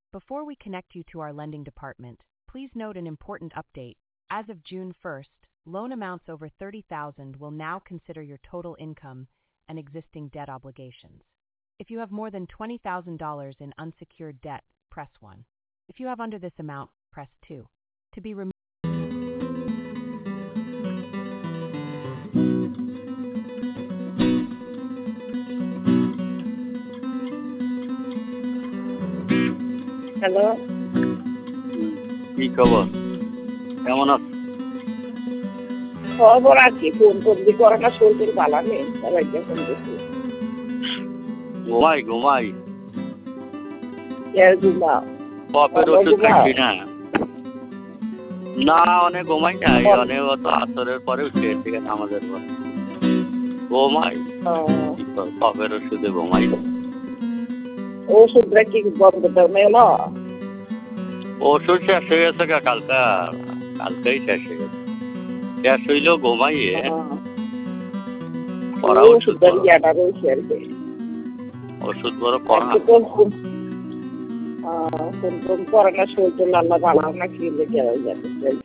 Before we connect you to our lending department, please note an important update. As of June 1st, loan amounts over $30,000 will now consider your total income and existing debt obligations. If you have more than $20,000 in unsecured debt, press 1. If you have under this amount, press 2. To be removed. Hello, কি খবর? কেমন আছো? খবর আর কি? Phone করবি করে না, শরীর ভালো নেই, সবাইকে ফোন করছি। ঘুমাই ঘুমাও? কপের ওষুধ খাচ্ছি না। না, অনেক ঘুমাই নাই, অনেক অত আসরের পরে উঠে থেকে নামাজের পর ঘুমাই। কপের ওষুধে ঘুমাই। ওষুধটা কি বন্ধ এলো? ওষুধ শেষ হয়ে গেছে, কালকেই শেষ হয়ে গেছে। শেষ হইলেও ঘুমাইয়ে ওষুধ বড় করা করে না, শরীর আল্লাহ ভালো না, কি লেগে যাবে।